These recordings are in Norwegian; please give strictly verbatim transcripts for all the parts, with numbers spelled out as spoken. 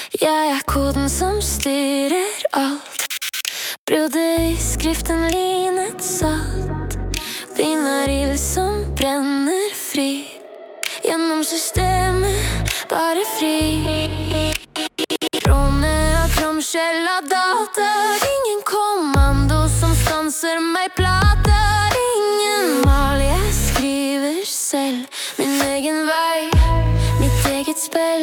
Jeg er koden som styrer alt. Bruddet i skriften linet salt. Din er ild som brenner fri. Gjennom systemet, bare fri. Råne av kromskjell av data. Ingen kommando som stanser meg plata. Ingen mal, jeg skriver selv. Min egen vei, mitt eget spill.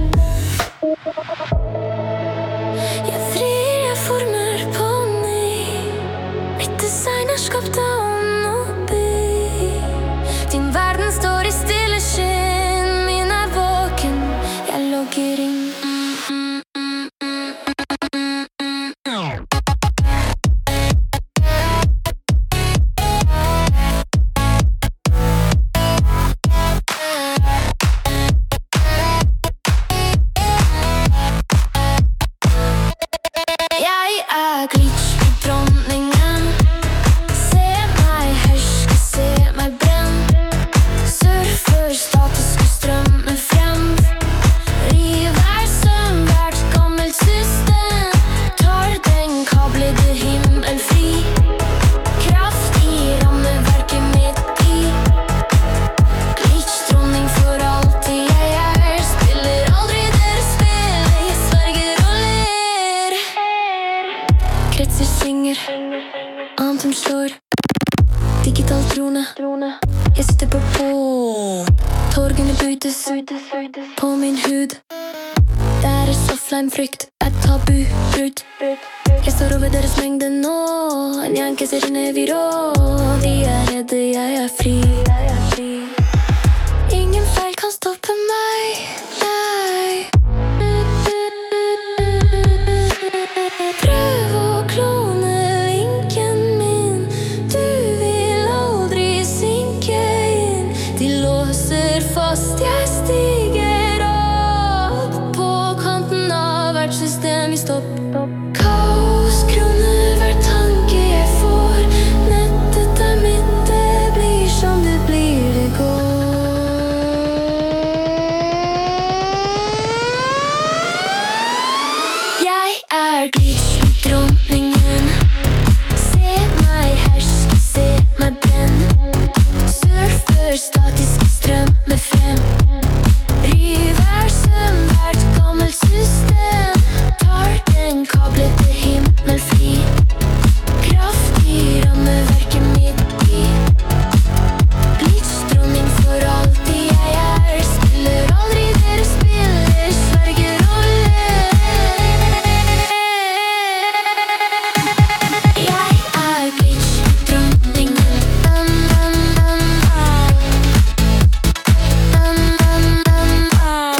Jeg frir, jeg former på ny. Mitt design er skapt av ånd og by. Din verden står i stille skinn. Min er våken, jeg logger inn. Kretser synger, Antum slår. Digital trone, jeg sitter på på. Torgene bøytes på min hud. Deres offline-frykt er tabu-brudd. Jeg står over deres mengde nå. En janke ser inne vi rå. De er redde, jeg er fri. Ingen feil kan stoppe meg, nei. Prøv å klone linken min. Du vil aldri synke inn. De låser fast, jeg stiger opp. På kanten av hvert system i stopp. Kaos kroner hver tanke jeg får. Nettet er mitt, det blir som det blir, det går. Jeg er glitch-dronningen. Se meg herske, se meg brenne. Surfer statisk strømme frem. River søm hvert gammelt system. Tar den kablete himmel fri. Kraft i rammeverket mitt i. Glitch-dronning for alltid jeg er. Spiller aldri dere spiller, sverger roller. Jeg er glitch-dronningen. Um, um, um, ah. Um, um, um, ah.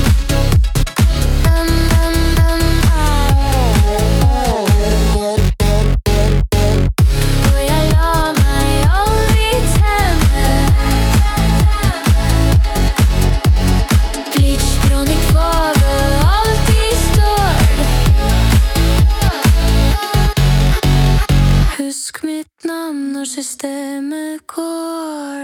Um, um, um, ah. Og jeg lar meg aldri temme. Glitch-dronning for det alltid står. Husk mitt navn når systemet går.